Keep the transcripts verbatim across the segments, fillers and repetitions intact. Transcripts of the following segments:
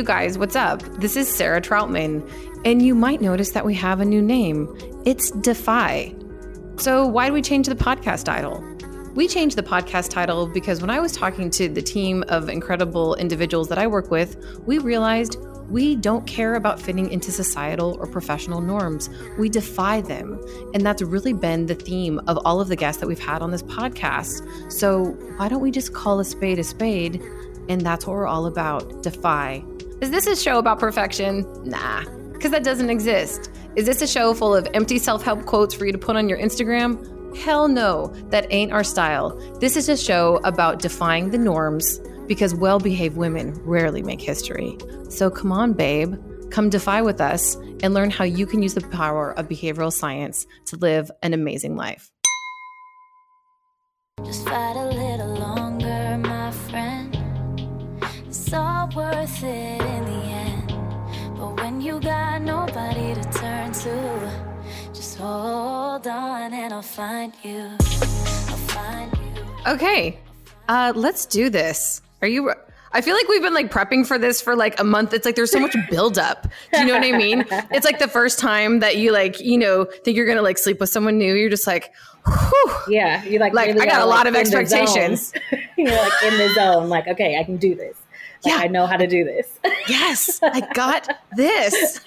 guys, what's up? This is Sarah Troutman, and you might notice that we have a new name. It's Defy. So why did we change the podcast title? We changed the podcast title because when I was talking to the team of incredible individuals that I work with, we realized we don't care about fitting into societal or professional norms. We defy them. And that's really been the theme of all of the guests that we've had on this podcast. So why don't we just call a spade a spade? And that's what we're all about, Defy. Is this a show about perfection? Nah, because that doesn't exist. Is this a show full of empty self-help quotes for you to put on your Instagram? Hell no, that ain't our style. This is a show about defying the norms because well-behaved women rarely make history. So come on, babe, come defy with us and learn how you can use the power of behavioral science to live an amazing life. Just fight a little longer, my friend. It's all worth it in the end. But when you got nobody to turn to, just hold on and I'll find you. I'll find you. Okay, uh, let's do this. Are you... I feel like we've been like prepping for this for like a month. It's like there's so much buildup. Do you know what I mean? It's like the first time that you like, you know, think you're going to like sleep with someone new. You're just like, whew. Yeah. You like, like really I got are, a lot like, of expectations. You're like in the zone. Like, okay, I can do this. Like, Yeah. I know how to do this. Yes, I got this.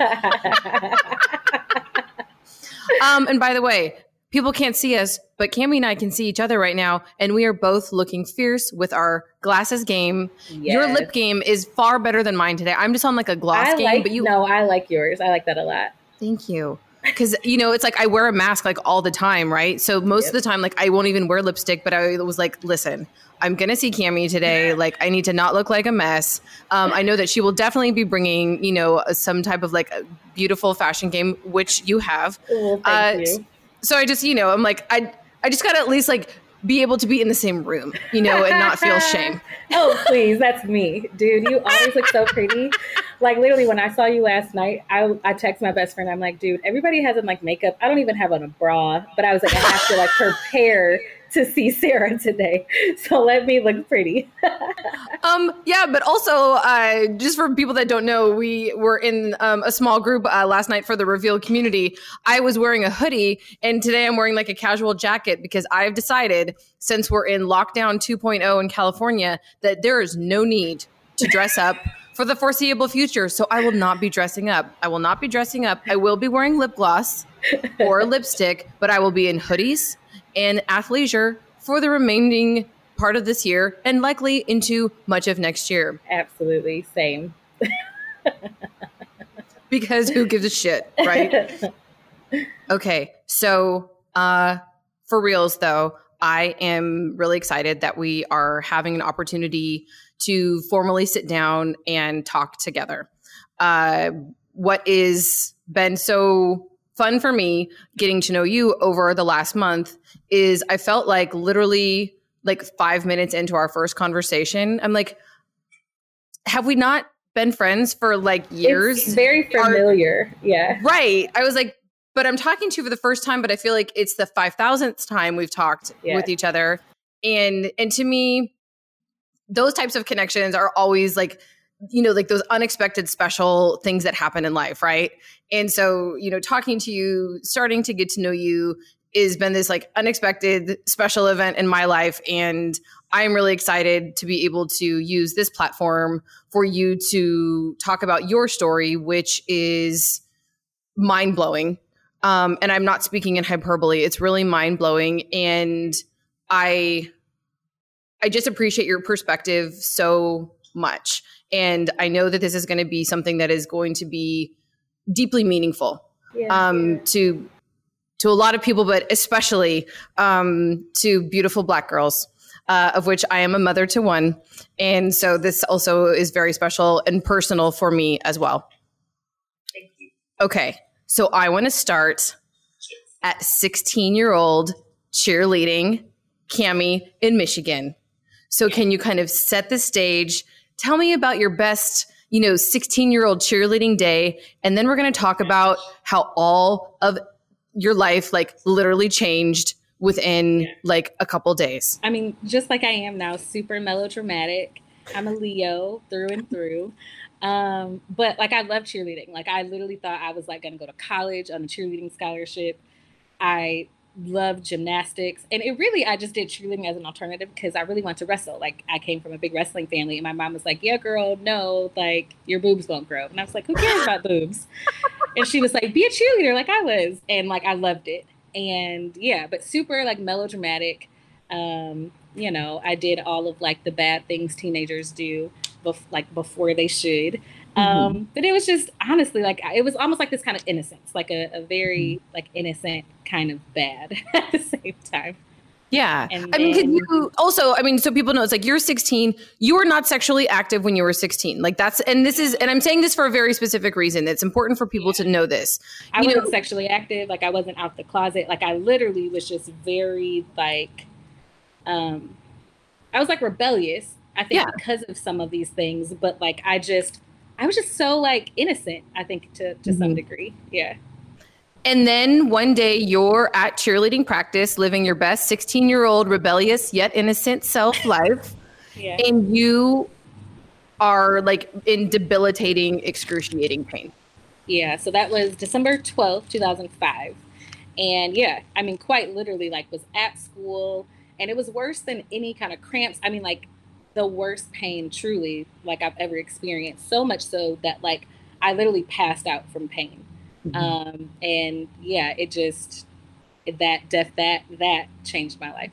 um, and by the way, people can't see us, but Cammie and I can see each other right now, and we are both looking fierce with our glasses game. Yes. Your lip game is far better than mine today. I'm just on like a gloss I game, like, but you. no, I like yours. I like that a lot. Thank you. Because, you know, it's like I wear a mask like all the time, right? So most Yep. of the time, like I won't even wear lipstick, but I was like, listen, I'm going to see Cammie today. Like I need to not look like a mess. Um, I know that she will definitely be bringing, you know, some type of like a beautiful fashion game, which you have. Well, thank Uh, you. So I just, you know, I'm like, I I just got to at least like be able to be in the same room, you know, and not feel shame. Oh, please. That's me. Dude, you always look so pretty. Like literally when I saw you last night, I, I texted my best friend. I'm like, dude, everybody has on like makeup. I don't even have on a bra, but I was like, I have to like prepare to see Sarah today. So let me look pretty. Um, yeah, but also, uh, just for people that don't know, we were in um, a small group uh, last night for the Reveal community. I was wearing a hoodie, and today I'm wearing like a casual jacket because I've decided, since we're in lockdown two point oh in California, that there is no need to dress up for the foreseeable future. So I will not be dressing up. I will not be dressing up. I will be wearing lip gloss or lipstick, but I will be in hoodies and athleisure for the remaining part of this year and likely into much of next year. Absolutely. Same. Because who gives a shit, right? Okay. So uh, for reals, though, I am really excited that we are having an opportunity to formally sit down and talk together. Uh, what is been so fun for me getting to know you over the last month is I felt like literally like five minutes into our first conversation, I'm like, have we not been friends for like years? It's very familiar. Are, yeah. Right. I was like, but I'm talking to you for the first time, but I feel like it's the five thousandth time we've talked yeah. with each other. And, and to me, those types of connections are always like, you know, like those unexpected special things that happen in life. Right. And so, you know, talking to you, starting to get to know you has been this like unexpected special event in my life. And I'm really excited to be able to use this platform for you to talk about your story, which is mind blowing. Um, and I'm not speaking in hyperbole. It's really mind blowing. And I, I just appreciate your perspective so much. And I know that this is going to be something that is going to be deeply meaningful yeah, um, yeah. to to a lot of people, but especially um, to beautiful Black girls, uh, of which I am a mother to one. And so this also is very special and personal for me as well. Thank you. Okay, so I want to start at sixteen-year-old cheerleading Cammie in Michigan. So can you kind of set the stage? Tell me about your best, you know, sixteen-year-old cheerleading day, and then we're going to talk about how all of your life, like, literally changed within, like, a couple days. I mean, just like I am now, super melodramatic. I'm a Leo through and through. Um, but like, I love cheerleading. Like, I literally thought I was like going to go to college on a cheerleading scholarship. I love gymnastics. And it really, I just did cheerleading as an alternative because I really wanted to wrestle. Like, I came from a big wrestling family, and my mom was like, yeah, girl, no, like, your boobs won't grow. And I was like, who cares about boobs? And she was like, be a cheerleader like I was. And like, I loved it. And yeah, but super like melodramatic. Um, you know, I did all of like the bad things teenagers do bef- like before they should. Um, mm-hmm. But it was just honestly like it was almost like this kind of innocence, like a, a very like innocent kind of bad at the same time. Yeah. And I then, mean, could you also, I mean, so people know it's like you're sixteen, you were not sexually active when you were sixteen. Like that's, and this is, and I'm saying this for a very specific reason. It's important for people yeah. to know this. I you wasn't know, sexually active. Like I wasn't out the closet. Like I literally was just very like, um, I was like rebellious, I think yeah. because of some of these things, but like, I just, I was just so like innocent, I think to, to mm-hmm. some degree. Yeah. And then one day you're at cheerleading practice, living your best sixteen year old rebellious yet innocent self life. yeah. And you are like in debilitating, excruciating pain. Yeah. So that was December twelfth, two thousand five. And yeah, I mean, quite literally like was at school, and it was worse than any kind of cramps. I mean, like the worst pain truly like I've ever experienced. So much so that like I literally passed out from pain. Mm-hmm. Um, and yeah, it just, that death, that, that changed my life.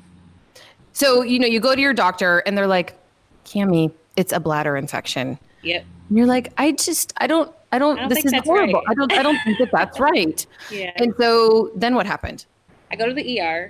So, you know, you go to your doctor and they're like, Cami, it's a bladder infection. Yep. And you're like, I just, I don't, I don't, I don't this is horrible. Right. I don't, I don't think that that's right. Yeah. And so then what happened? I go to the E R,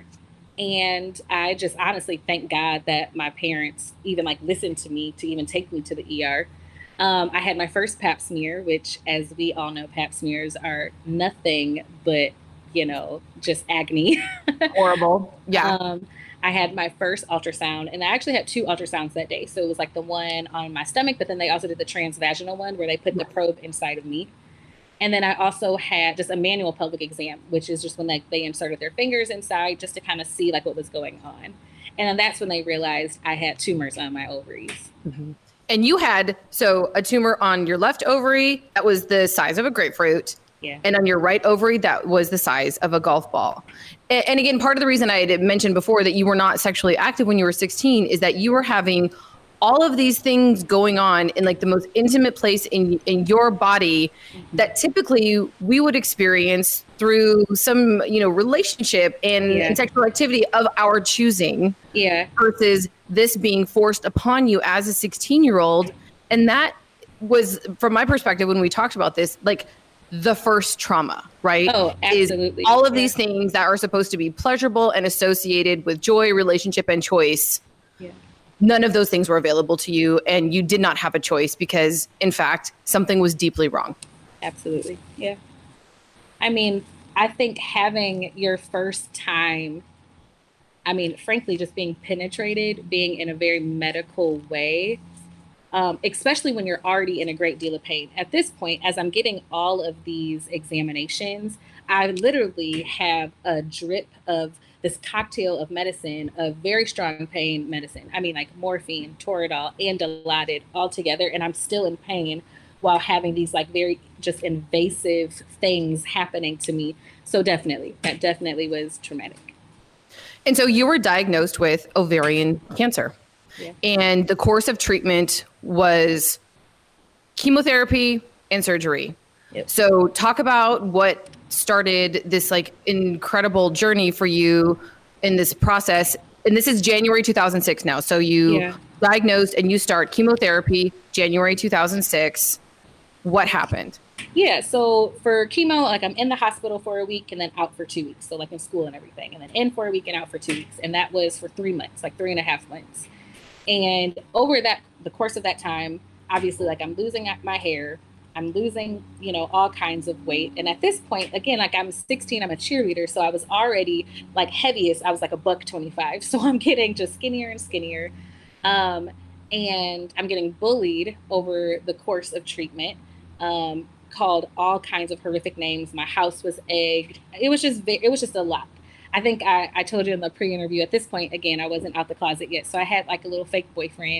and I just honestly thank God that my parents even like listened to me to even take me to the E R. Um, I had my first pap smear, which, as we all know, pap smears are nothing but, you know, just agony. Horrible. Yeah. Um, I had my first ultrasound, and I actually had two ultrasounds that day. So it was like the one on my stomach, but then they also did the transvaginal one where they put the probe inside of me. And then I also had just a manual pelvic exam, which is just when they, they inserted their fingers inside just to kind of see like what was going on. And then that's when they realized I had tumors on my ovaries. Mm-hmm. And you had, so a tumor on your left ovary that was the size of a grapefruit. Yeah. And on your right ovary, that was the size of a golf ball. And, and again, part of the reason I had mentioned before that you were not sexually active when you were sixteen is that you were having all of these things going on in like the most intimate place in in your body that typically we would experience through some, you know, relationship and, yeah. and sexual activity of our choosing. Yeah. Versus this being forced upon you as a sixteen year old. And that was, from my perspective, when we talked about this, like the first trauma, right? Oh, absolutely. Is all of yeah. these things that are supposed to be pleasurable and associated with joy, relationship, and choice. Yeah. None of those things were available to you, and you did not have a choice because, in fact, something was deeply wrong. Absolutely. Yeah. I mean, I think having your first time, I mean, frankly, just being penetrated, being in a very medical way, um, especially when you're already in a great deal of pain. At this point, as I'm getting all of these examinations, I literally have a drip of this cocktail of medicine, of very strong pain medicine. I mean, like morphine, Toradol, and Dilaudid all together. And I'm still in pain while having these like very just invasive things happening to me. So definitely, that definitely was traumatic. And so you were diagnosed with ovarian cancer. Yeah. And the course of treatment was chemotherapy and surgery. Yep. So talk about what started this like incredible journey for you in this process. And this is January two thousand six now. So you yeah. diagnosed and you start chemotherapy January two thousand six. What happened? Yeah. So for chemo, like I'm in the hospital for a week and then out for two weeks. So like in school and everything, and then in for a week and out for two weeks. And that was for three months, like three and a half months. And over that, the course of that time, obviously, like I'm losing my hair, I'm losing, you know, all kinds of weight. And at this point, again, like I'm sixteen, I'm a cheerleader. So I was already like heaviest. I was like a buck twenty-five. So I'm getting just skinnier and skinnier. Um, and I'm getting bullied over the course of treatment, um, called all kinds of horrific names. My house was egged. It was just, it was just a lot. I think I, I told you in the pre-interview at this point, again, I wasn't out the closet yet. So I had like a little fake boyfriend.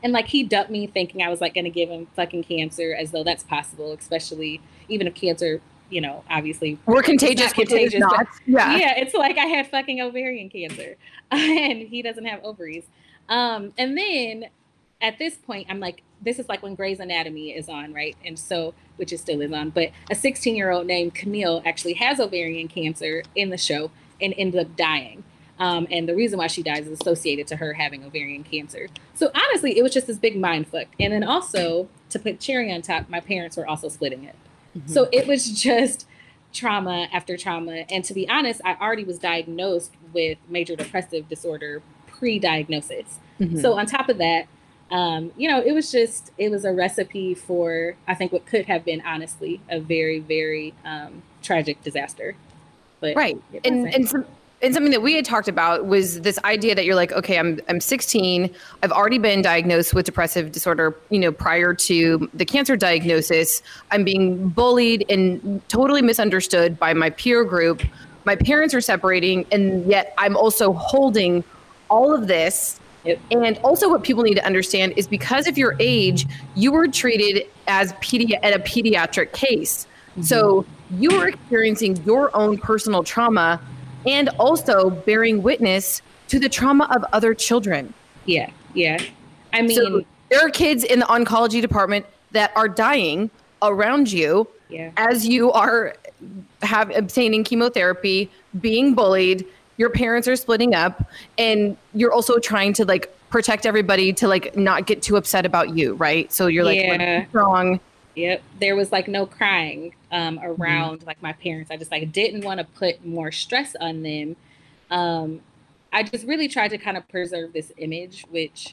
And like he dumped me thinking I was like going to give him fucking cancer, as though that's possible, especially even if cancer, you know, obviously we're contagious, contagious. Not. Yeah. Yeah. It's like I had fucking ovarian cancer and he doesn't have ovaries. Um, and then at this point, I'm like, this is like when Grey's Anatomy is on, right? And so, which it still is on, but a sixteen year old named Camille actually has ovarian cancer in the show and ended up dying. Um, and the reason why she dies is associated to her having ovarian cancer. So honestly, it was just this big mind fuck. And then also, to put cherry on top, my parents were also splitting it. Mm-hmm. So it was just trauma after trauma. And to be honest, I already was diagnosed with major depressive disorder pre-diagnosis. Mm-hmm. So on top of that, um, you know, it was just, it was a recipe for, I think, what could have been, honestly, a very, very um, tragic disaster. But right. And, and some, And something that we had talked about was this idea that you're like, okay, I'm I'm sixteen. I've already been diagnosed with depressive disorder, you know, prior to the cancer diagnosis. I'm being bullied and totally misunderstood by my peer group. My parents are separating, and yet I'm also holding all of this. Yep. And also what people need to understand is because of your age, you were treated as pedi- at a pediatric case. Mm-hmm. So you were experiencing your own personal trauma and also bearing witness to the trauma of other children. Yeah, yeah. I mean, so there are kids in the oncology department that are dying around you yeah. as you are have obtaining chemotherapy, being bullied, your parents are splitting up, and you're also trying to like protect everybody to like not get too upset about you, right? So you're like yeah. strong. Yep. There was like no crying um, around mm-hmm. like my parents. I just like didn't want to put more stress on them. Um, I just really tried to kind of preserve this image, which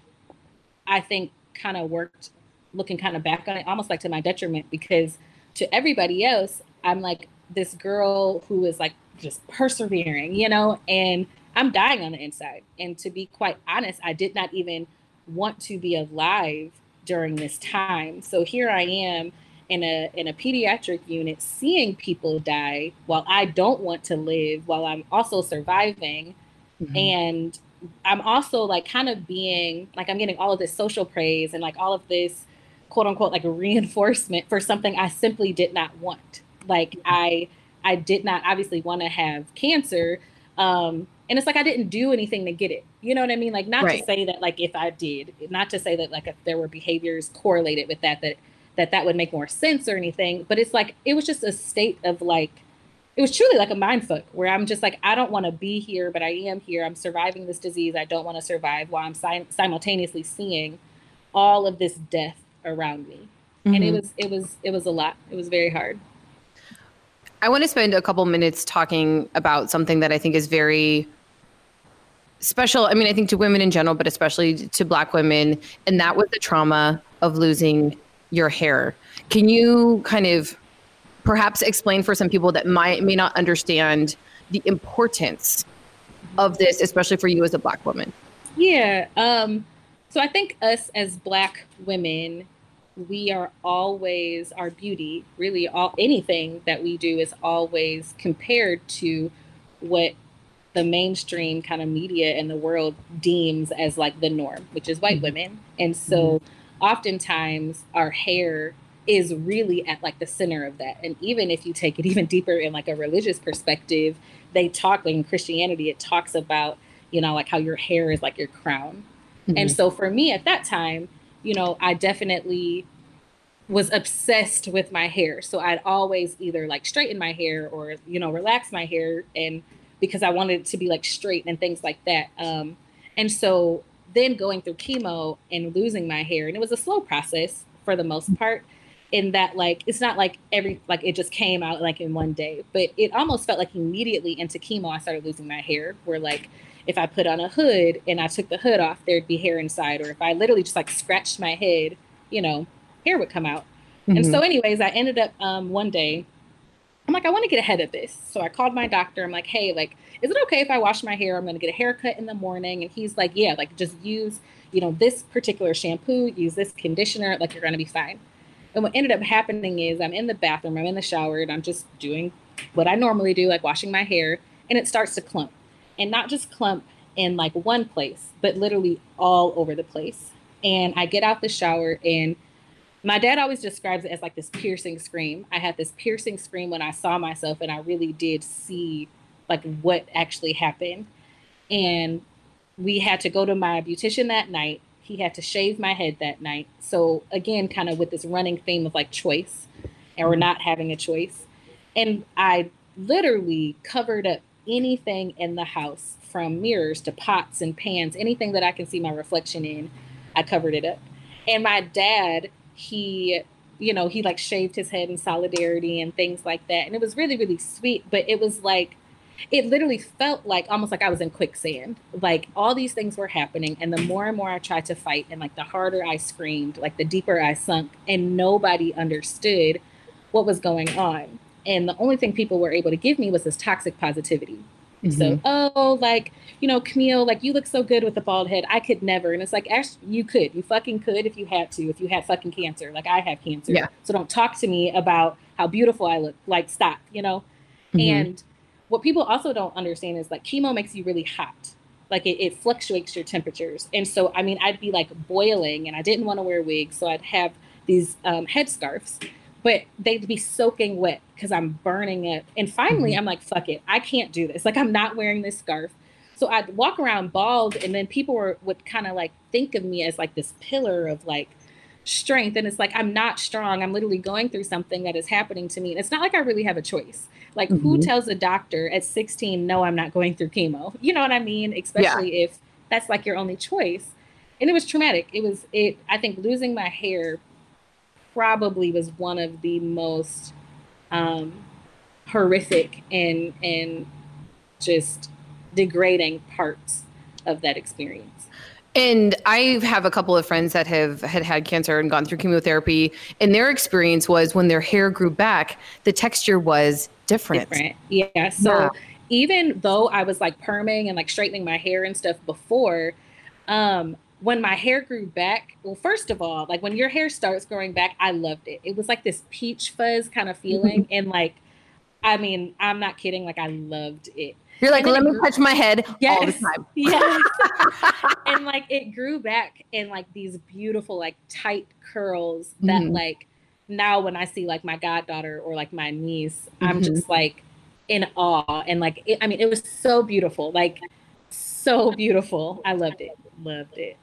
I think kind of worked looking kind of back on it, almost like to my detriment, because to everybody else, I'm like this girl who is like just persevering, you know, and I'm dying on the inside. And to be quite honest, I did not even want to be alive during this time. So here I am in a in a pediatric unit seeing people die while I don't want to live, while I'm also surviving. Mm-hmm. And I'm also like kind of being like, I'm getting all of this social praise and like all of this quote unquote like reinforcement for something I simply did not want. Like I I did not obviously want to have cancer. Um, and it's like I didn't do anything to get it. You know what I mean? Like not right. to say that like if I did, not to say that like if there were behaviors correlated with that, that that that would make more sense or anything. But it's like it was just a state of like, it was truly like a mind fuck where I'm just like, I don't want to be here, but I am here. I'm surviving this disease I don't want to survive while I'm si- simultaneously seeing all of this death around me. Mm-hmm. And it was it was it was a lot. It was very hard. I want to spend a couple minutes talking about something that I think is very special. I mean, I think to women in general, but especially to Black women. And that was the trauma of losing your hair. Can you kind of perhaps explain for some people that might may not understand the importance of this, especially for you as a Black woman? Yeah. Um, so I think us as Black women, we are always, our beauty, really all anything that we do is always compared to what the mainstream kind of media in the world deems as like the norm, which is white mm-hmm. women. And so mm-hmm. oftentimes our hair is really at like the center of that. And even if you take it even deeper in like a religious perspective, they talk like in Christianity, it talks about, you know, like how your hair is like your crown. Mm-hmm. And so for me at that time, you know, I definitely was obsessed with my hair. So I'd always either like straighten my hair or, you know, relax my hair. And because I wanted it to be like straight and things like that. Um, and so then going through chemo and losing my hair, and it was a slow process for the most part in that, like, it's not like every, like it just came out like in one day, but it almost felt like immediately into chemo, I started losing my hair where like, if I put on a hood and I took the hood off, there'd be hair inside. Or if I literally just like scratched my head, you know, hair would come out. Mm-hmm. And so anyways, I ended up um, one day, I'm like, I want to get ahead of this. So I called my doctor. I'm like, hey, like, is it okay if I wash my hair? I'm going to get a haircut in the morning. And he's like, yeah, like just use, you know, this particular shampoo, use this conditioner, like you're going to be fine. And what ended up happening is I'm in the bathroom, I'm in the shower, and I'm just doing what I normally do, like washing my hair, and it starts to clump. And not just clump in like one place, but literally all over the place. And I get out the shower, and my dad always describes it as like this piercing scream. I had this piercing scream when I saw myself, and I really did see like what actually happened. And we had to go to my beautician that night. He had to shave my head that night. So again, kind of with this running theme of like choice, and we're not having a choice. And I literally covered up anything in the house, from mirrors to pots and pans, anything that I can see my reflection in, I covered it up. And my dad, he, you know, he like shaved his head in solidarity and things like that. And it was really, really sweet. But it was like, it literally felt like almost like I was in quicksand. Like all these things were happening. And the more and more I tried to fight, and like the harder I screamed, like the deeper I sunk, and nobody understood what was going on. And the only thing people were able to give me was this toxic positivity. Mm-hmm. So, oh, like, you know, Camille, like, you look so good with a bald head. I could never. And it's like, actually, you could. You fucking could if you had to, if you had fucking cancer. Like, I have cancer. Yeah. So don't talk to me about how beautiful I look. Like, stop, you know? Mm-hmm. And what people also don't understand is, like, chemo makes you really hot. Like, it, it fluctuates your temperatures. And so, I mean, I'd be, like, boiling, and I didn't want to wear wigs. So I'd have these um, headscarves. But they'd be soaking wet because I'm burning up. And finally, mm-hmm. I'm like, fuck it. I can't do this. Like, I'm not wearing this scarf. So I'd walk around bald, and then people were, would kind of like think of me as like this pillar of like strength. And it's like, I'm not strong. I'm literally going through something that is happening to me. And it's not like I really have a choice. Like, mm-hmm. who tells a doctor at sixteen, no, I'm not going through chemo? You know what I mean? Especially yeah. if that's like your only choice. And it was traumatic. It was, it, I think losing my hair probably was one of the most um, horrific and and just degrading parts of that experience. And I have a couple of friends that have had had cancer and gone through chemotherapy, and their experience was when their hair grew back, the texture was different. Different, yeah. So yeah. even though I was like perming and like straightening my hair and stuff before, um, when my hair grew back, well, first of all, like when your hair starts growing back, I loved it. It was like this peach fuzz kind of feeling. And like, I mean, I'm not kidding. Like I loved it. You're like, let me grew- touch my head yes, all the time. Yes. And like it grew back in like these beautiful, like tight curls that mm-hmm. like now when I see like my goddaughter or like my niece, mm-hmm. I'm just like in awe. And like, it, I mean, it was so beautiful, like so beautiful. I loved it. Loved it.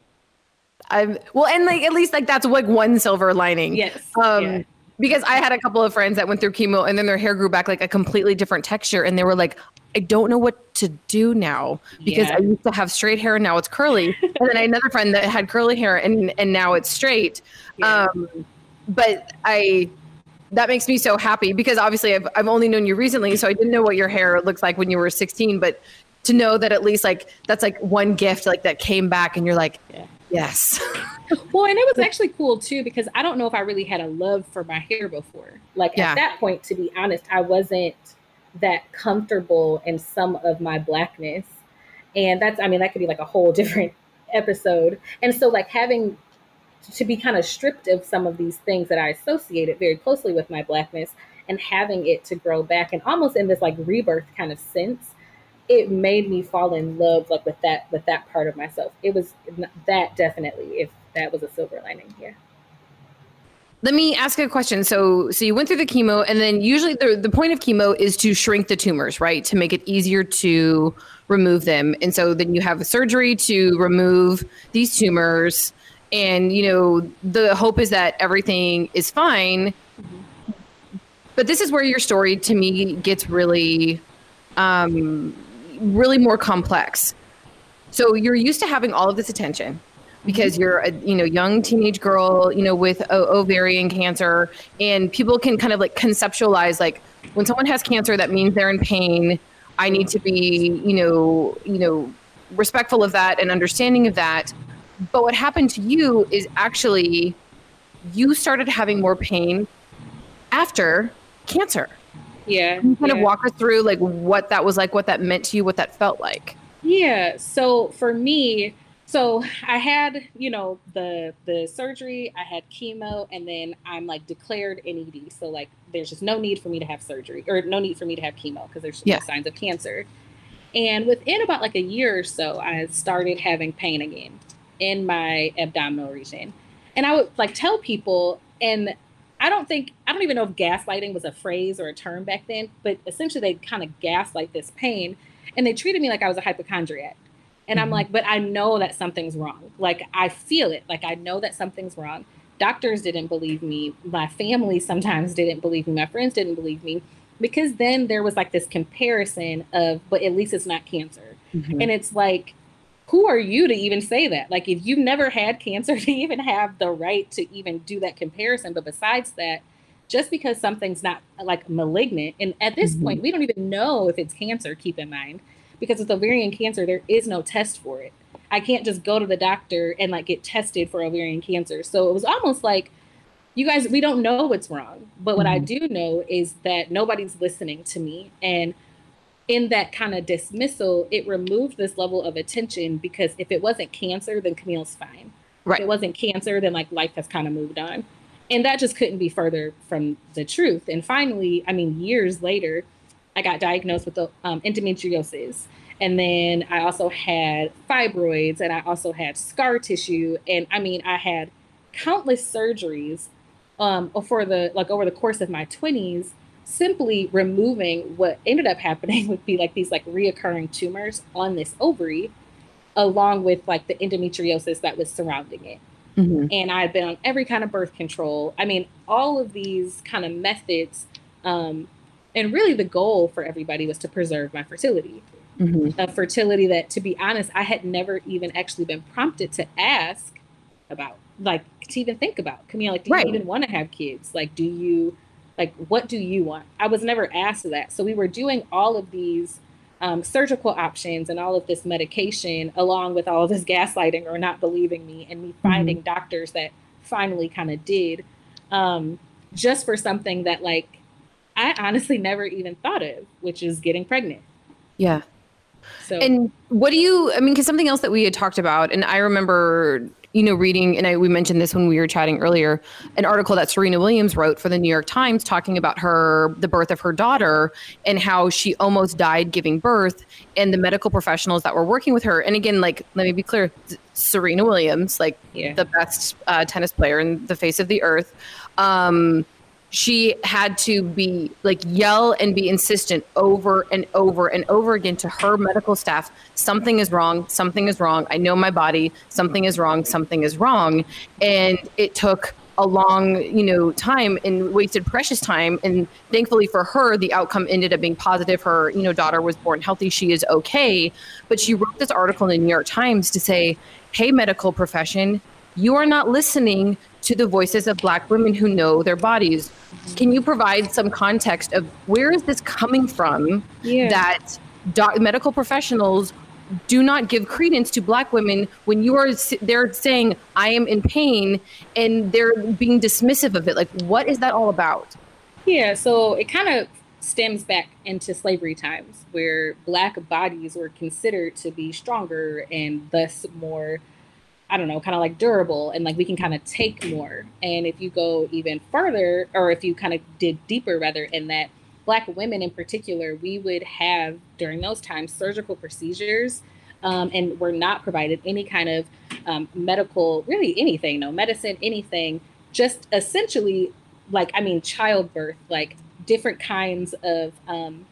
I'm well, and like at least like that's like one silver lining. Yes. Um, yeah. Because I had a couple of friends that went through chemo and then their hair grew back like a completely different texture, and they were like, I don't know what to do now because yeah. I used to have straight hair and now it's curly. And then I had another friend that had curly hair and and now it's straight. Yeah. Um, but I that makes me so happy because obviously I've I've only known you recently, so I didn't know what your hair looked like when you were sixteen, but to know that at least like that's like one gift like that came back and you're like, yeah. Yes. Well, and it was actually cool too, because I don't know if I really had a love for my hair before. Like yeah. at that point, to be honest, I wasn't that comfortable in some of my blackness. And that's, I mean, that could be like a whole different episode. And so like having to be kind of stripped of some of these things that I associated very closely with my blackness and having it to grow back and almost in this like rebirth kind of sense, it made me fall in love like with that with that part of myself. It was that definitely, if that was a silver lining here. Let me ask you a question. So so you went through the chemo, and then usually the, the point of chemo is to shrink the tumors, right? To make it easier to remove them. And so then you have surgery to remove these tumors. And, you know, the hope is that everything is fine. Mm-hmm. But this is where your story to me gets really... Um, really more complex. So you're used to having all of this attention because you're a you know young teenage girl, you know, with o- ovarian cancer, and people can kind of like conceptualize like when someone has cancer, that means they're in pain. I need to be, you know, you know, respectful of that and understanding of that. But what happened to you is actually you started having more pain after cancer. Yeah. Can you kind yeah. of walk us through like what that was like, what that meant to you, what that felt like? Yeah. So for me, so I had, you know, the the surgery, I had chemo, and then I'm like declared N E D. So like there's just no need for me to have surgery or no need for me to have chemo because there's yeah. no signs of cancer. And within about like a year or so, I started having pain again. in my abdominal region. And I would like tell people, and I don't think, I don't even know if gaslighting was a phrase or a term back then, but essentially they kind of gaslight this pain, and they treated me like I was a hypochondriac. And mm-hmm. I'm like, but I know that something's wrong. Like, I feel it. Like, I know that something's wrong. Doctors didn't believe me. My family sometimes didn't believe me. My friends didn't believe me, because then there was like this comparison of, but at least it's not cancer. Mm-hmm. And it's like, who are you to even say that? Like, if you've never had cancer, to even have the right to even do that comparison. But besides that, just because something's not like malignant, and at this mm-hmm. point, we don't even know if it's cancer, keep in mind, because with ovarian cancer, there is no test for it. I can't just go to the doctor and like get tested for ovarian cancer. So it was almost like, you guys, we don't know what's wrong. But what mm-hmm. I do know is that nobody's listening to me. And in that kind of dismissal, it removed this level of attention, because if it wasn't cancer, then Camille's fine. Right. If it wasn't cancer, then like life has kind of moved on. And that just couldn't be further from the truth. And finally, I mean, years later, I got diagnosed with the, um, endometriosis. And then I also had fibroids, and I also had scar tissue. And I mean, I had countless surgeries um, for the, like over the course of my twenties, simply removing what ended up happening would be like these like reoccurring tumors on this ovary, along with like the endometriosis that was surrounding it. Mm-hmm. And I had been on every kind of birth control. I mean, all of these kind of methods. Um, and really the goal for everybody was to preserve my fertility. Mm-hmm. A fertility that, to be honest, I had never even actually been prompted to ask about, like to even think about. Camille, like, do right. you even want to have kids? Like, do you... Like, what do you want? I was never asked that. So we were doing all of these um, surgical options and all of this medication, along with all of this gaslighting or not believing me, and me finding mm-hmm. doctors that finally kind of did, um, just for something that, like, I honestly never even thought of, which is getting pregnant. Yeah. So, and what do you, I mean, because something else that we had talked about, and I remember, you know, reading, and I, we mentioned this when we were chatting earlier, an article that Serena Williams wrote for the New York Times talking about her, the birth of her daughter, and how she almost died giving birth, and the medical professionals that were working with her. And again, like, let me be clear, Serena Williams, like yeah. the best uh, tennis player in the face of the earth. Um, she had to be like yell and be insistent over and over and over again to her medical staff. Something is wrong. Something is wrong. I know my body. Something is wrong. Something is wrong. And it took a long, you know, time and wasted precious time. And thankfully for her, the outcome ended up being positive. Her, you know, daughter was born healthy. She is okay. But she wrote this article in the New York Times to say, hey, medical profession, you are not listening to the voices of Black women who know their bodies. Can you provide some context of where is this coming from yeah. that doc- medical professionals do not give credence to Black women when you are, they're saying, I am in pain, and they're being dismissive of it? Like, what is that all about? Yeah, so it kind of stems back into slavery times, where Black bodies were considered to be stronger and thus more, I don't know, kind of like durable, and like we can kind of take more. And if you go even further, or if you kind of dig deeper rather, in that Black women in particular, we would have during those times surgical procedures um, and were not provided any kind of um, medical, really anything, no medicine, anything, just essentially like, I mean, childbirth, like different kinds of, um,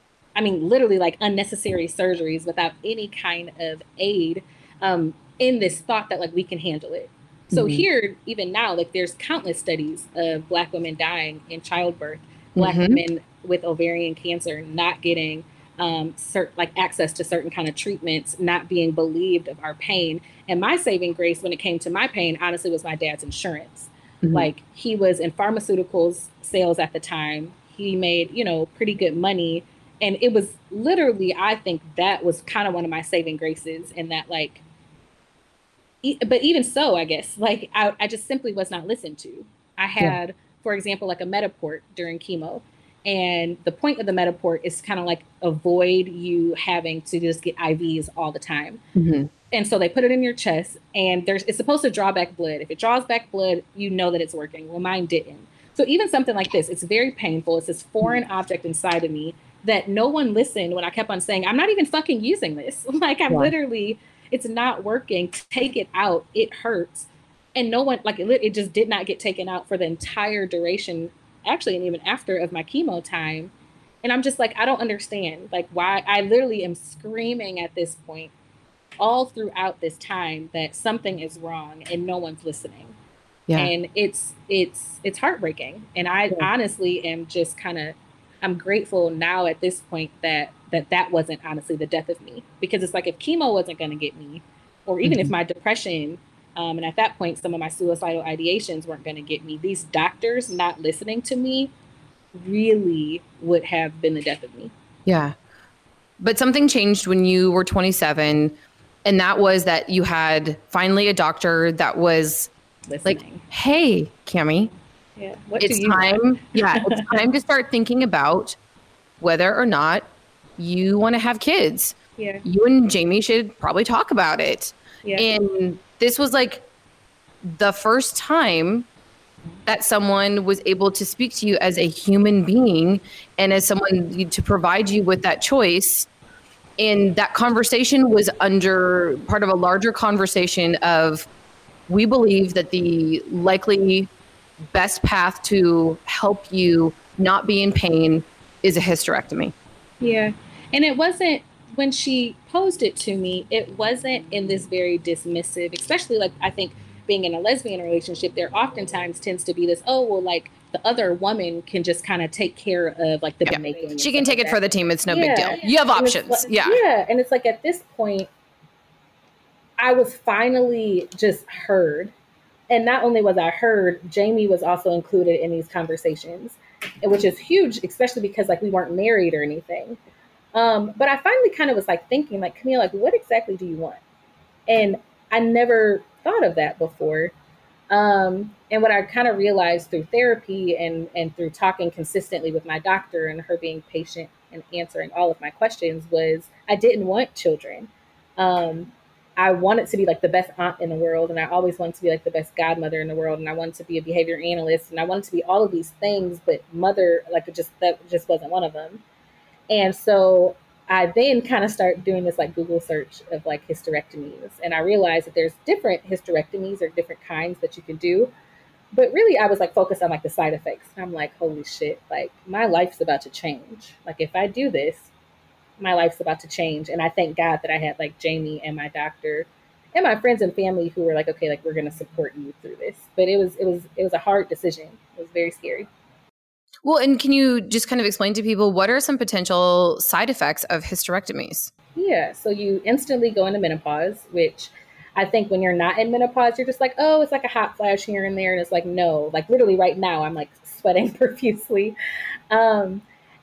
I mean, literally like unnecessary surgeries without any kind of aid. Um, in this thought that like we can handle it. So mm-hmm. here, even now, like there's countless studies of Black women dying in childbirth, Black mm-hmm. women with ovarian cancer not getting um, cert- like access to certain kind of treatments, not being believed of our pain. And my saving grace when it came to my pain, honestly, was my dad's insurance. Mm-hmm. Like he was in pharmaceuticals sales at the time. He made, you know, pretty good money. And it was literally, I think that was kind of one of my saving graces, in that like, but even so, I guess, like, I, I just simply was not listened to. I had, yeah. for example, like a Metaport during chemo. And the point of the Metaport is kind of like avoid you having to just get I Vs all the time. Mm-hmm. And so they put it in your chest, and there's it's supposed to draw back blood. If it draws back blood, you know that it's working. Well, mine didn't. So even something like this, it's very painful. It's this foreign mm-hmm. object inside of me that no one listened when I kept on saying, I'm not even fucking using this. Like I'm yeah. literally... It's not working. Take it out. It hurts. And no one, like, it, it just did not get taken out for the entire duration, actually, and even after of my chemo time. And I'm just like, I don't understand, like, why. I literally am screaming at this point all throughout this time that something is wrong and no one's listening. Yeah. And it's, it's, it's heartbreaking. And I yeah. honestly am just kind of, I'm grateful now at this point that, that that wasn't honestly the death of me, because it's like, if chemo wasn't going to get me, or even mm-hmm. if my depression, um, and at that point, some of my suicidal ideations weren't going to get me, these doctors not listening to me really would have been the death of me. Yeah. But something changed when you were twenty-seven. And that was that you had finally a doctor that was listening. Like, hey, Cami, yeah. what it's time. yeah, it's time to start thinking about whether or not you want to have kids. Yeah. You and Jamie should probably talk about it. Yeah. And this was like the first time that someone was able to speak to you as a human being and as someone to provide you with that choice. And that conversation was under part of a larger conversation of, we believe that the likely best path to help you not be in pain is a hysterectomy. Yeah. And it wasn't, when she posed it to me, it wasn't in this very dismissive, especially like, I think being in a lesbian relationship, there oftentimes tends to be this, oh, well, like, the other woman can just kind of take care of like the yeah. making. She can take like it that. for the team. It's no yeah. big deal. You have and options. Like, yeah. Yeah. And it's like, at this point, I was finally just heard. And not only was I heard, Jamie was also included in these conversations, which is huge, especially because like we weren't married or anything. Um, but I finally kind of was like thinking like, Camille, like, what exactly do you want? And I never thought of that before. Um, and what I kind of realized through therapy and, and through talking consistently with my doctor and her being patient and answering all of my questions was I didn't want children. Um, I wanted to be like the best aunt in the world. And I always wanted to be like the best godmother in the world. And I wanted to be a behavior analyst. And I wanted to be all of these things, but mother, like it just, that just wasn't one of them. And so I then kind of start doing this like Google search of like hysterectomies. And I realized that there's different hysterectomies or different kinds that you can do. But really, I was like focused on like the side effects. And I'm like, holy shit, like my life's about to change. Like if I do this, my life's about to change. And I thank God that I had like Jamie and my doctor and my friends and family who were like, okay, like we're going to support you through this. But it was, it was, it was a hard decision. It was very scary. Well, and can you just kind of explain to people what are some potential side effects of hysterectomies? Yeah. So you instantly go into menopause, which I think when you're not in menopause, you're just like, oh, it's like a hot flash here and there. And it's like, no, like literally right now, I'm like sweating profusely. Um,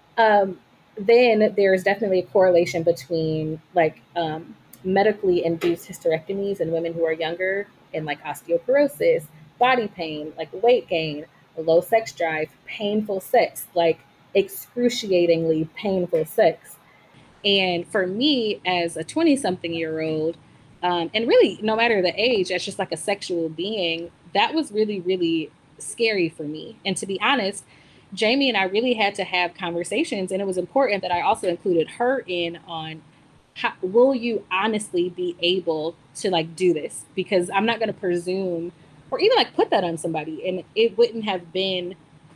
um, then there's definitely a correlation between like um, medically induced hysterectomies in women who are younger and like osteoporosis, body pain, like weight gain, low sex drive, painful sex, like excruciatingly painful sex. And for me as a twenty something year old, um, and really no matter the age, as just like a sexual being, that was really, really scary for me. And to be honest, Jamie and I really had to have conversations, and it was important that I also included her in on how, will you honestly be able to like do this? Because I'm not going to presume or even like put that on somebody. And it wouldn't have been,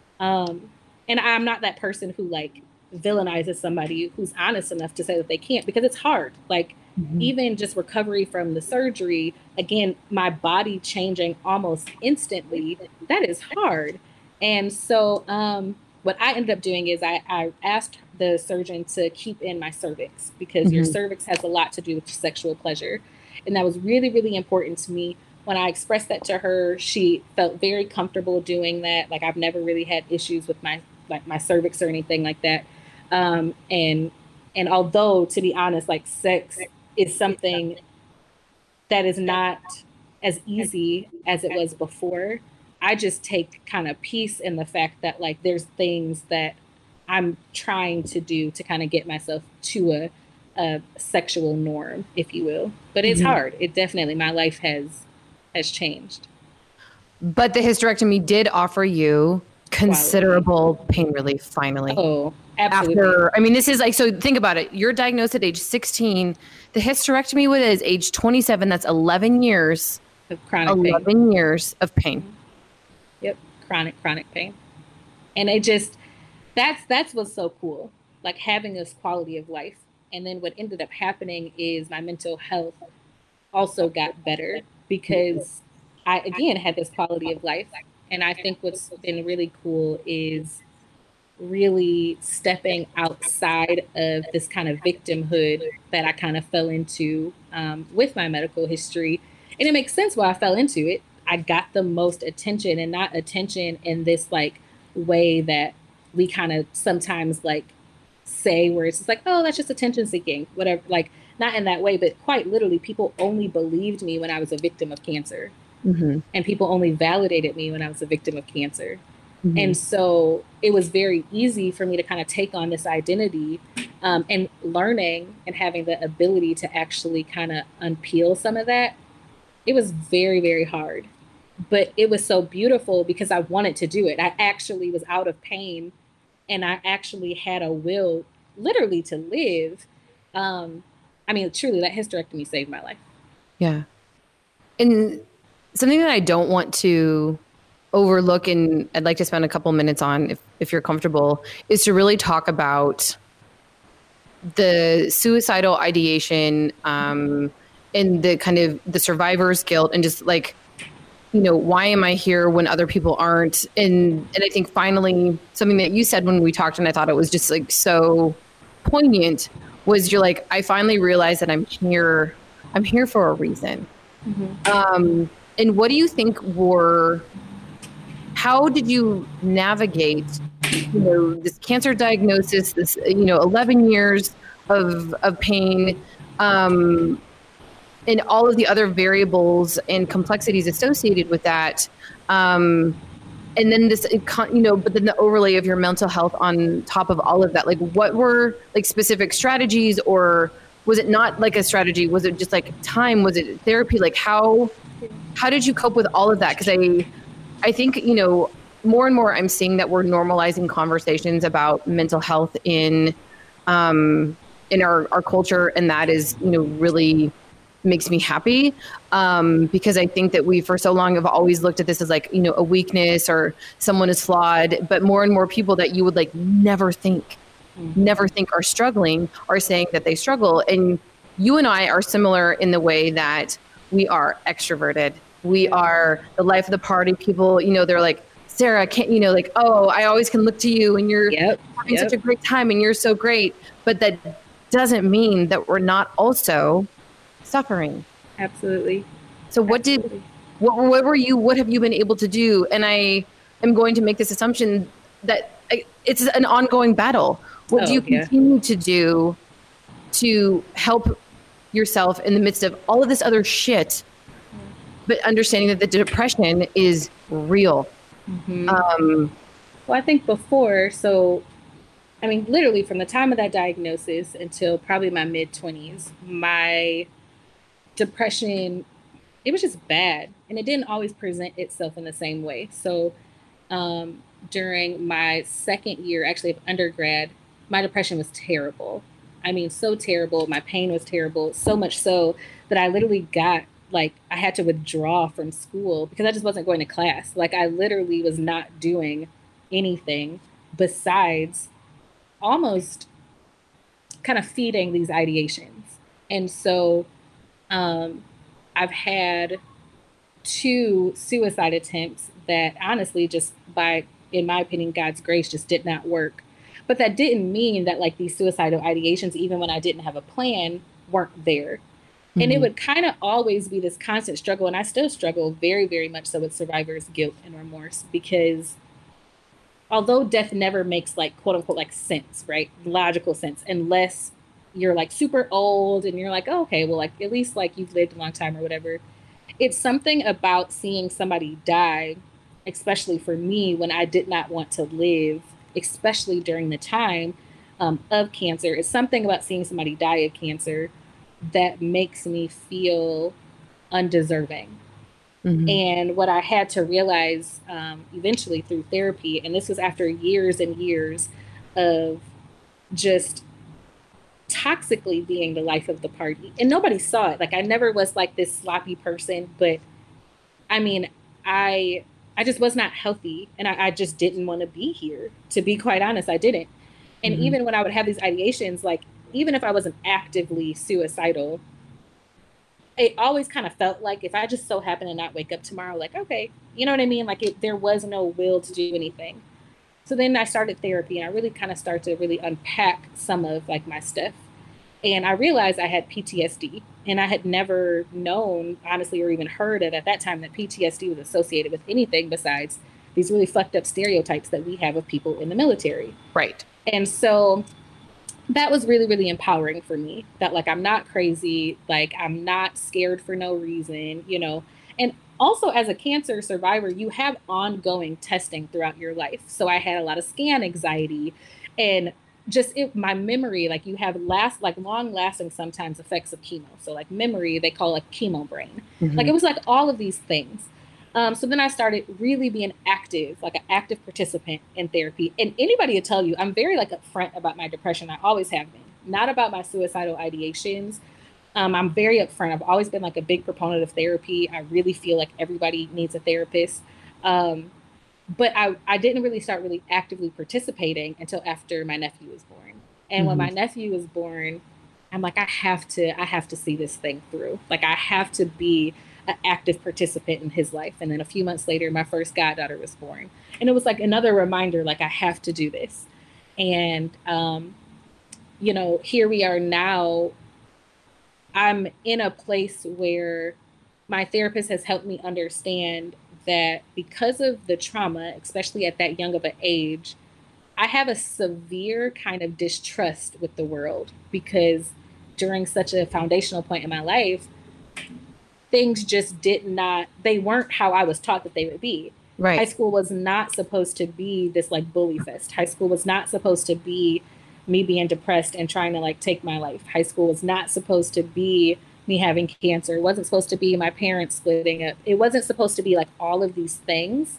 um, and I'm not that person who like villainizes somebody who's honest enough to say that they can't, because it's hard. Like mm-hmm. even just recovery from the surgery, again, my body changing almost instantly, that is hard. And so um, what I ended up doing is I, I asked the surgeon to keep in my cervix, because mm-hmm. your cervix has a lot to do with sexual pleasure. And that was really, really important to me. When I expressed that to her, she felt very comfortable doing that. Like I've never really had issues with my like my cervix or anything like that. Um, and and although, to be honest, like sex is something that is not as easy as it was before, I just take kind of peace in the fact that like there's things that I'm trying to do to kind of get myself to a, a sexual norm, if you will. But it's mm-hmm. hard. It definitely, my life has has changed. But the hysterectomy did offer you considerable Quality. pain relief, finally. Oh, Absolutely. After, I mean, this is like, so think about it. You're diagnosed at age sixteen. The hysterectomy was age twenty-seven. That's eleven years. Of chronic eleven pain. years of pain. Yep. Chronic, chronic pain. And it just, that's, that's what's so cool. Like having this quality of life. And then what ended up happening is my mental health also got better because I, again, had this quality of life. And I think what's been really cool is really stepping outside of this kind of victimhood that I kind of fell into um, with my medical history. And it makes sense why I fell into it. I got the most attention, and not attention in this like way that we kind of sometimes like say where it's just like, oh, that's just attention seeking, whatever. Like not in that way, but quite literally people only believed me when I was a victim of cancer. Mm-hmm. And people only validated me when I was a victim of cancer. Mm-hmm. And so it was very easy for me to kind of take on this identity um, and learning and having the ability to actually kind of unpeel some of that. It was very, very hard, but it was so beautiful because I wanted to do it. I actually was out of pain and I actually had a will literally to live. Um, I mean, truly that hysterectomy saved my life. Yeah. And something that I don't want to overlook, and I'd like to spend a couple minutes on, if, if you're comfortable, is to really talk about the suicidal ideation um, and the kind of the survivor's guilt, and just like, you know, why am I here when other people aren't? And and I think finally something that you said when we talked, and I thought it was just like so poignant, was you're like, I finally realized that I'm here. I'm here for a reason. Mm-hmm. Um, and what do you think were, how did you navigate, you know, this cancer diagnosis, this, you know, eleven years of, of pain, um, and all of the other variables and complexities associated with that. Um, and then this, you know, but then the overlay of your mental health on top of all of that, like what were like specific strategies, or was it not like a strategy? Was it just like time? Was it therapy? Like how, how did you cope with all of that? Cause I, I think, you know, more and more I'm seeing that we're normalizing conversations about mental health in, um, in our, our culture. And that is, you know, really makes me happy, um, because I think that we for so long have always looked at this as like, you know, a weakness or someone is flawed, but more and more people that you would like never think, mm-hmm. never think are struggling are saying that they struggle. And you and I are similar in the way that we are extroverted. We are the life of the party. People, you know, they're like, Sarah, can't, you know, like, oh, I always can look to you and you're yep, having yep. such a great time and you're so great. But that doesn't mean that we're not also suffering. Absolutely. So what Absolutely. did, what, what were you, what have you been able to do? And I am going to make this assumption that it's an ongoing battle. What oh, do you yeah. continue to do to help yourself in the midst of all of this other shit, but understanding that the depression is real? Mm-hmm. Um, well, I think before, so, I mean, literally from the time of that diagnosis until probably my mid twenties, my depression, it was just bad. And it didn't always present itself in the same way. So um, during my second year, actually of undergrad, my depression was terrible. I mean, so terrible. My pain was terrible, so much so that I literally got, like, I had to withdraw from school because I just wasn't going to class. Like, I literally was not doing anything besides almost kind of feeding these ideations. And so um, I've had two suicide attempts that honestly just by, in my opinion, God's grace just did not work. But that didn't mean that like these suicidal ideations, even when I didn't have a plan, weren't there. Mm-hmm. And it would kind of always be this constant struggle. And I still struggle very, very much so with survivor's guilt and remorse, because although death never makes like, quote unquote, like sense, right? Logical sense, unless you're like super old and you're like, oh, okay, well, like at least like you've lived a long time or whatever. It's something about seeing somebody die, especially for me when I did not want to live, especially during the time um, of cancer. It's something about seeing somebody die of cancer that makes me feel undeserving. Mm-hmm. And what I had to realize um, eventually through therapy, and this was after years and years of just toxically being the life of the party. And nobody saw it. Like I never was like this sloppy person, but I mean, I I just was not healthy, and I, I just didn't want to be here. To be quite honest, I didn't. And mm-hmm. even when I would have these ideations, like even if I wasn't actively suicidal, it always kind of felt like if I just so happened to not wake up tomorrow, like, okay, you know what I mean? Like it, there was no will to do anything. So then I started therapy, and I really kind of started to really unpack some of like my stuff. And I realized I had P T S D, and I had never known, honestly, or even heard of at that time that P T S D was associated with anything besides these really fucked up stereotypes that we have of people in the military. Right. And so that was really, really empowering for me, that like, I'm not crazy, like I'm not scared for no reason, you know. And also as a cancer survivor, you have ongoing testing throughout your life. So I had a lot of scan anxiety, and just it, my memory, like you have last, like long lasting sometimes effects of chemo. So like memory, they call it chemo brain. Mm-hmm. Like it was like all of these things. Um, so then I started really being active, like an active participant in therapy. And anybody will tell you, I'm very like upfront about my depression. I always have been. Not about my suicidal ideations. Um, I'm very upfront. I've always been like a big proponent of therapy. I really feel like everybody needs a therapist. Um, but I, I didn't really start really actively participating until after my nephew was born. And mm-hmm. when my nephew was born, I'm like, I have to, I have to see this thing through. Like I have to be an active participant in his life. And then a few months later, my first goddaughter was born. And it was like another reminder, like I have to do this. And, um, you know, here we are now. I'm in a place where my therapist has helped me understand that because of the trauma, especially at that young of an age, I have a severe kind of distrust with the world, because during such a foundational point in my life, things just did not, they weren't how I was taught that they would be. Right. High school was not supposed to be this like bully fest. High school was not supposed to be me being depressed and trying to like take my life. High school was not supposed to be me having cancer. It wasn't supposed to be my parents splitting up. It wasn't supposed to be like all of these things.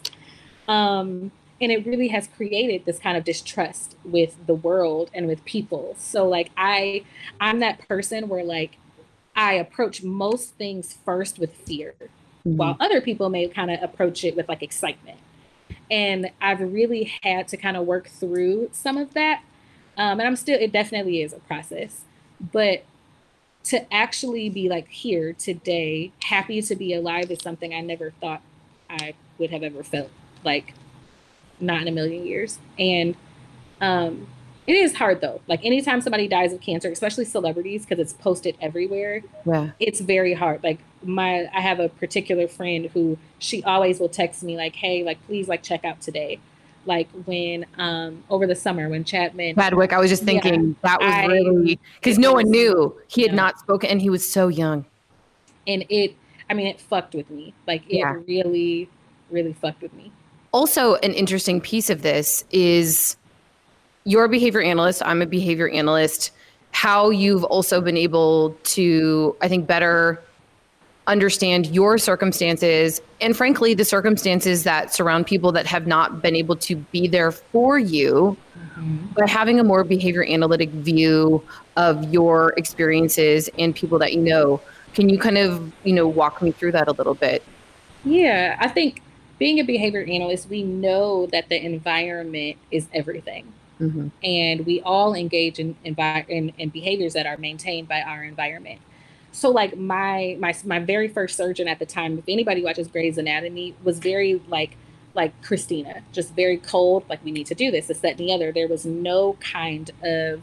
Um, and it really has created this kind of distrust with the world and with people. So like I, I'm that person where like I approach most things first with fear, mm-hmm. while other people may kind of approach it with like excitement. And I've really had to kind of work through some of that. Um, and I'm still, it definitely is a process, but to actually be like here today, happy to be alive is something I never thought I would have ever felt, like not in a million years. And um, it is hard though. Like anytime somebody dies of cancer, especially celebrities, because it's posted everywhere, yeah, it's very hard. Like my, I have a particular friend who she always will text me like, hey, like, please like check out today. Like when, um, over the summer when Chapman. Chadwick, I was just thinking yeah, that was I, really, because no one knew. He had no. not spoken and he was so young. And it, I mean, it fucked with me. Like it yeah. really, really fucked with me. Also, an interesting piece of this is you're a behavior analyst. I'm a behavior analyst. How you've also been able to, I think, better understand your circumstances and frankly, the circumstances that surround people that have not been able to be there for you, mm-hmm. by having a more behavior analytic view of your experiences and people that you know. Can you kind of, you know, walk me through that a little bit? Yeah, I think being a behavior analyst, we know that the environment is everything. Mm-hmm. And we all engage in, envi- in, in behaviors that are maintained by our environment. So like my, my, my very first surgeon at the time, if anybody watches Grey's Anatomy, was very like, like Christina, just very cold. Like we need to do this, this, that, and the other. There was no kind of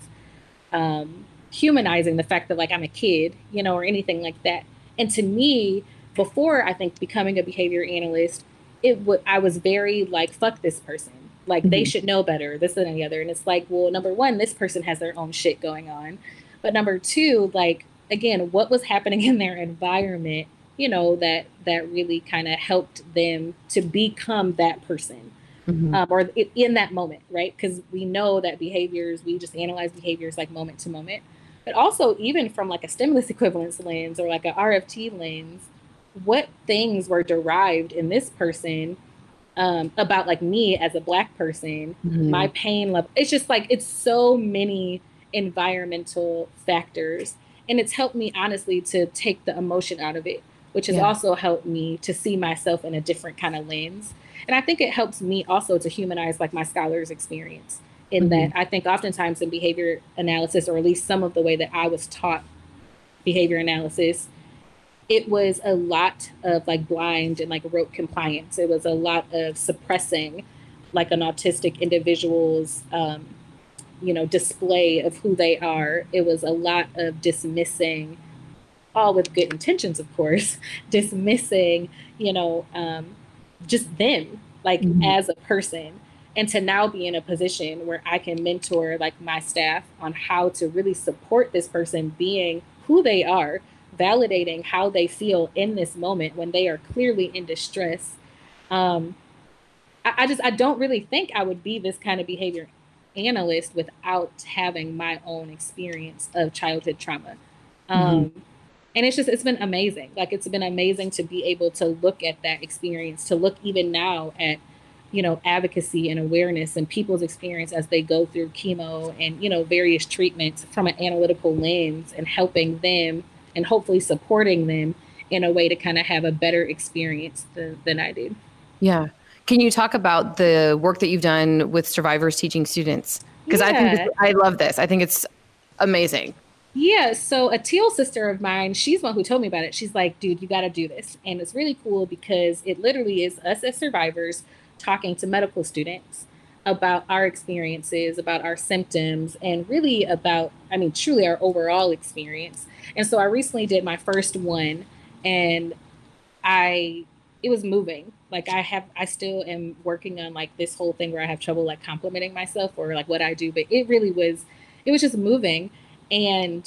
um, humanizing the fact that like I'm a kid, you know, or anything like that. And to me, before I think becoming a behavior analyst, it would, I was very like, fuck this person. Like mm-hmm. they should know better, this and the other. And it's like, well, number one, this person has their own shit going on. But number two, like, again, what was happening in their environment, you know, that that really kind of helped them to become that person, mm-hmm. um, or in that moment, right? Because we know that behaviors, we just analyze behaviors like moment to moment. But also even from like a stimulus equivalence lens or like a R F T lens, what things were derived in this person um, about like me as a Black person, Mhm. my pain level. It's just like, it's so many environmental factors. And it's helped me honestly to take the emotion out of it, which has Yeah. also helped me to see myself in a different kind of lens. And I think it helps me also to humanize like my scholar's experience in Mhm. that I think oftentimes in behavior analysis, or at least some of the way that I was taught behavior analysis, it was a lot of like blind and like rote compliance. It was a lot of suppressing like an autistic individual's, um, you know, display of who they are. It was a lot of dismissing, all with good intentions, of course, dismissing, you know, um, just them like Mhm. as a person. And to now be in a position where I can mentor like my staff on how to really support this person being who they are, validating how they feel in this moment when they are clearly in distress. Um, I, I just, I don't really think I would be this kind of behavior analyst without having my own experience of childhood trauma. Um, Mhm. and it's just, it's been amazing. Like, it's been amazing to be able to look at that experience, to look even now at, you know, advocacy and awareness and people's experience as they go through chemo and, you know, various treatments from an analytical lens, and helping them and hopefully supporting them in a way to kind of have a better experience than, than I did. Yeah. Can you talk about the work that you've done with survivors teaching students? Because I think this, Yeah. I love this. I think it's amazing. Yeah, so a Teal sister of mine, she's one who told me about it. She's like, dude, you got to do this. And it's really cool because it literally is us as survivors talking to medical students about our experiences, about our symptoms, and really about, I mean, truly our overall experience. And so I recently did my first one, and I, it was moving. Like, I have, I still am working on like this whole thing where I have trouble like complimenting myself or like what I do, but it really was, it was just moving. And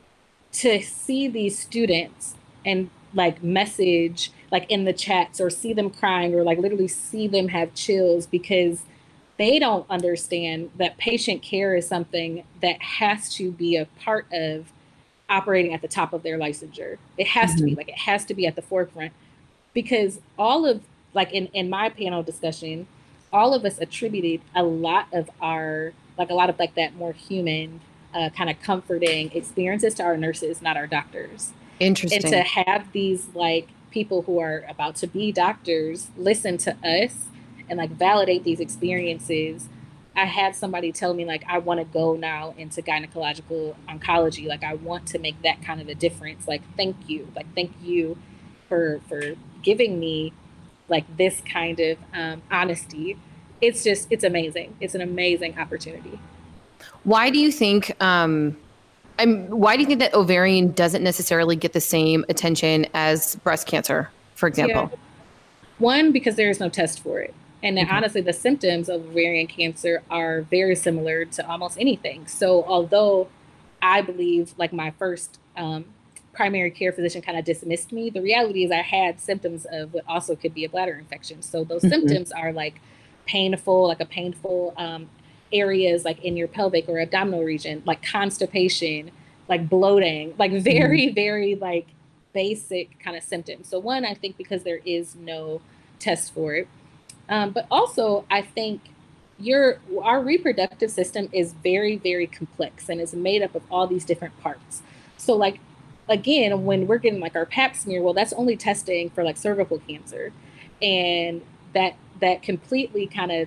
to see these students and like message like in the chats, or see them crying, or like literally see them have chills because they don't understand that patient care is something that has to be a part of operating at the top of their licensure. It has mm-hmm. to be like, it has to be at the forefront, because all of like in, in my panel discussion, all of us attributed a lot of our, like a lot of like that more human uh, kind of comforting experiences to our nurses, not our doctors. Interesting. And to have these like people who are about to be doctors listen to us and like validate these experiences. I had somebody tell me like, I want to go now into gynecological oncology. Like, I want to make that kind of a difference. Like, thank you. Like, thank you for, for giving me like this kind of um, honesty. It's just, it's amazing. It's an amazing opportunity. Why do you think, um, I'm, why do you think that ovarian doesn't necessarily get the same attention as breast cancer, for example? Yeah. One, because there is no test for it. And then, Mm-hmm. honestly, the symptoms of ovarian cancer are very similar to almost anything. So although I believe like my first um, primary care physician kind of dismissed me, the reality is I had symptoms of what also could be a bladder infection. So those mm-hmm. symptoms are like painful, like a painful um, areas like in your pelvic or abdominal region, like constipation, like bloating, like very, mm-hmm. very like basic kind of symptoms. So one, I think because there is no test for it. Um, but also, I think your our reproductive system is very, very complex and is made up of all these different parts. So like, again, when we're getting like our pap smear, well, that's only testing for like cervical cancer. And that that completely kind of,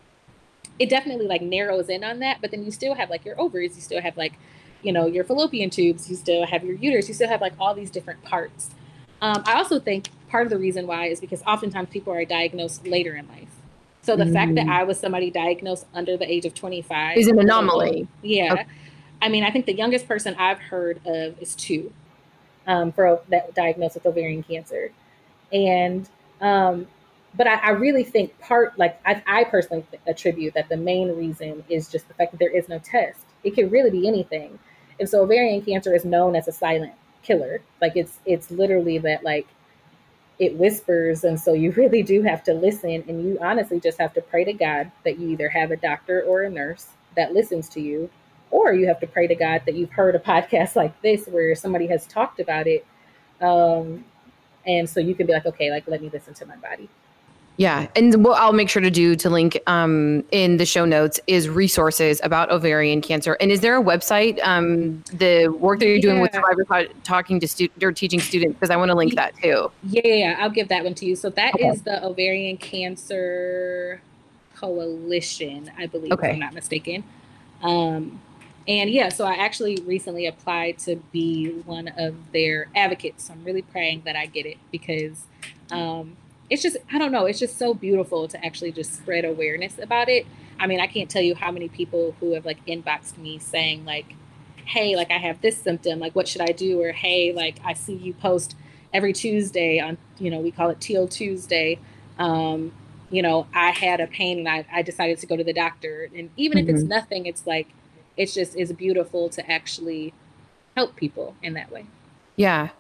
it definitely like narrows in on that. But then you still have like your ovaries, you still have like, you know, your fallopian tubes, you still have your uterus, you still have like all these different parts. Um, I also think part of the reason why is because oftentimes people are diagnosed later in life. So the mm-hmm. fact that I was somebody diagnosed under the age of twenty-five is an anomaly. Yeah. Okay. I mean, I think the youngest person I've heard of is two um, for that diagnosed with ovarian cancer. And, um, but I, I really think part, like I, I personally attribute that the main reason is just the fact that there is no test. It could really be anything. And so ovarian cancer is known as a silent killer. Like it's, it's literally that like it whispers. And so you really do have to listen, and you honestly just have to pray to God that you either have a doctor or a nurse that listens to you, or you have to pray to God that you've heard a podcast like this where somebody has talked about it. Um, and so you can be like, okay, like, let me listen to my body. Yeah. And what I'll make sure to do to link um, in the show notes is resources about ovarian cancer. And is there a website, um, the work that you're doing yeah. with Survivor talking to students or teaching students? Because I want to link that too. Yeah, yeah, I'll give that one to you. So that okay. is the Ovarian Cancer Coalition, I believe, okay. if I'm not mistaken. Um, and yeah, so I actually recently applied to be one of their advocates. So I'm really praying that I get it because um, it's just, I don't know, it's just so beautiful to actually just spread awareness about it. I mean, I can't tell you how many people who have like inboxed me saying like, hey, like I have this symptom, like what should I do? Or hey, like I see you post every Tuesday on, you know, we call it Teal Tuesday. Um, you know, I had a pain and I, I decided to go to the doctor. And even mm-hmm. if it's nothing, it's like, it's just, it's beautiful to actually help people in that way. Yeah.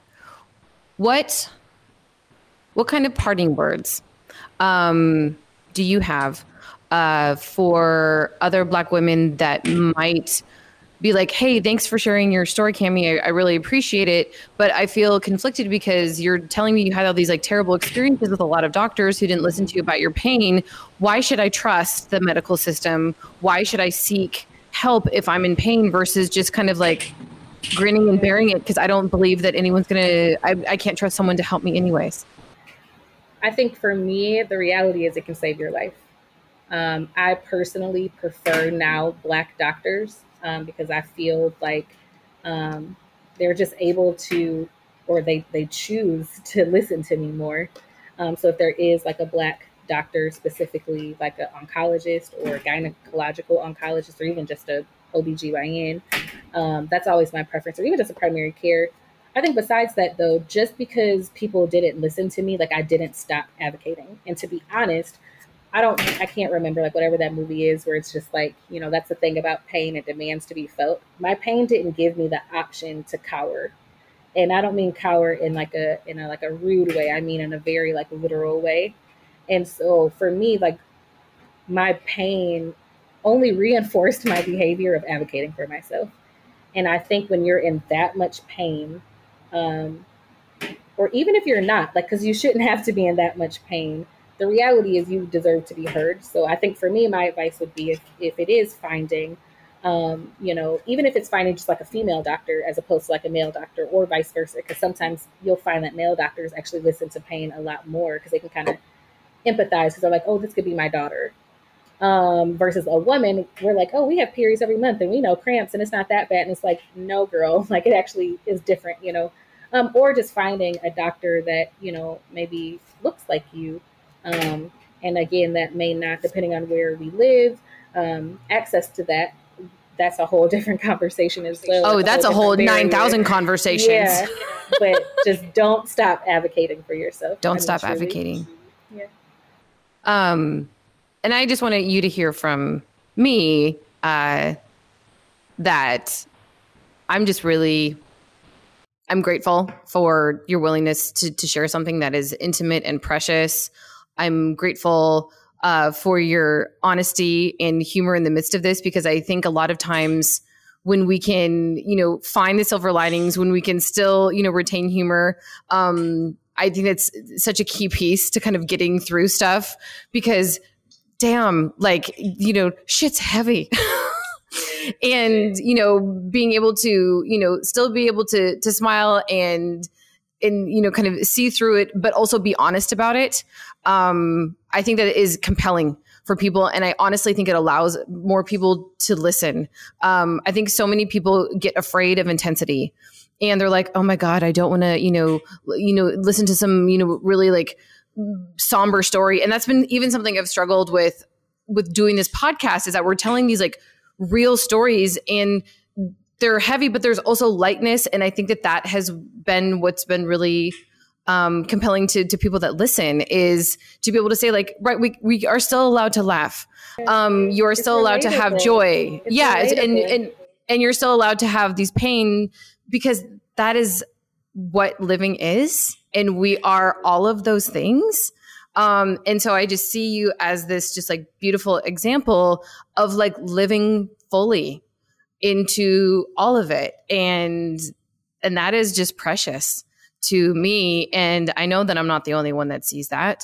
What, what kind of parting words um, do you have uh, for other Black women that might be like, hey, thanks for sharing your story, Cami. I, I really appreciate it. But I feel conflicted because you're telling me you had all these like terrible experiences with a lot of doctors who didn't listen to you about your pain. Why should I trust the medical system? Why should I seek help if I'm in pain versus just kind of like grinning and bearing it? Because I don't believe that anyone's going to, I can't trust someone to help me anyways. I think for me, the reality is it can save your life. Um, I personally prefer now Black doctors. Um, because I feel like um, they're just able to, or they, they choose to listen to me more. Um, so if there is like a Black doctor, specifically like an oncologist or a gynecological oncologist, or even just a O B G Y N, um, that's always my preference, or even just a primary care. I think besides that, though, just because people didn't listen to me, like I didn't stop advocating. And to be honest, I don't, I can't remember like whatever that movie is where it's just like, you know, that's the thing about pain. It demands to be felt. My pain didn't give me the option to cower. And I don't mean cower in like a, in a, like a rude way. I mean, in a very like literal way. And so for me, like my pain only reinforced my behavior of advocating for myself. And I think when you're in that much pain, um, or even if you're not, like, cause you shouldn't have to be in that much pain, the reality is you deserve to be heard. So I think for me, my advice would be if, if it is finding, um, you know, even if it's finding just like a female doctor as opposed to like a male doctor or vice versa, because sometimes you'll find that male doctors actually listen to pain a lot more because they can kind of empathize because they're like, oh, this could be my daughter. Um, versus a woman, we're like, oh, we have periods every month and we know cramps and it's not that bad. And it's like, no, girl, like it actually is different, you know, um, or just finding a doctor that, you know, maybe looks like you. Um, and again, that may not, depending on where we live, um, access to that, that's a whole different conversation as well. Oh, that's a whole, a whole nine thousand conversations. Yeah, but just don't stop advocating for yourself. Don't I mean, stop truly. advocating. Yeah. Um, and I just wanted you to hear from me uh, that I'm just really, I'm grateful for your willingness to, to share something that is intimate and precious. I'm grateful uh, for your honesty and humor in the midst of this, because I think a lot of times when we can, you know, find the silver linings, when we can still, you know, retain humor, um, I think that's such a key piece to kind of getting through stuff, because damn, like, you know, shit's heavy. And, you know, being able to, you know, still be able to to smile and and, you know, kind of see through it, but also be honest about it. Um, I think that is compelling for people. And I honestly think it allows more people to listen. Um, I think so many people get afraid of intensity and they're like, oh my God, I don't want to, you know, you know, listen to some, you know, really like somber story. And that's been even something I've struggled with, with doing this podcast, is that we're telling these like real stories and they're heavy, but there's also lightness. And I think that that has been what's been really um, compelling to, to people that listen, is to be able to say like, right, we, we are still allowed to laugh. Um, you are it's still allowed relatable. to have joy. It's yeah. It's, and, and, and you're still allowed to have these pain, because that is what living is. And we are all of those things. Um, and so I just see you as this just like beautiful example of like living fully into all of it. And, and that is just precious to me. And I know that I'm not the only one that sees that.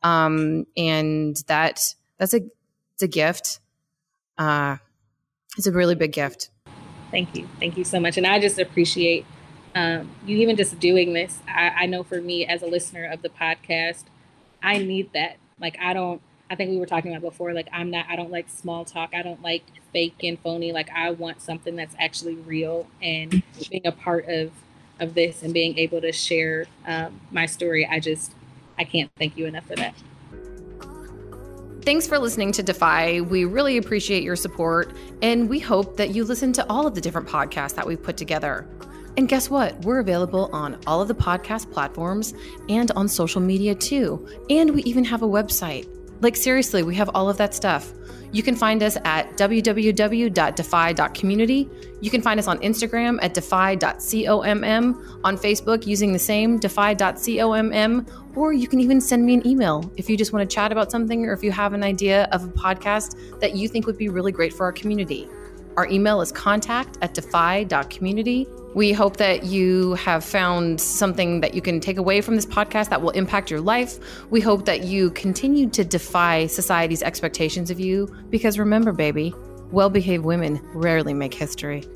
Um, and that that's a, it's a gift. Uh, it's a really big gift. Thank you. Thank you so much. And I just appreciate um, you even just doing this. I, I know for me as a listener of the podcast, I need that. Like, I don't, I think we were talking about before, like, I'm not, I don't like small talk. I don't like fake and phony. Like, I want something that's actually real, and being a part of, of this and being able to share um, my story. I just, I can't thank you enough for that. Thanks for listening to Defy. We really appreciate your support, and we hope that you listen to all of the different podcasts that we've put together. And guess what? We're available on all of the podcast platforms and on social media too. And we even have a website. Like, seriously, we have all of that stuff. You can find us at w w w dot defy dot community. You can find us on Instagram at defy dot comm, on Facebook using the same defy dot comm, or you can even send me an email if you just want to chat about something, or if you have an idea of a podcast that you think would be really great for our community. Our email is contact at defy dot community. We hope that you have found something that you can take away from this podcast that will impact your life. We hope that you continue to defy society's expectations of you, because remember, baby, well-behaved women rarely make history.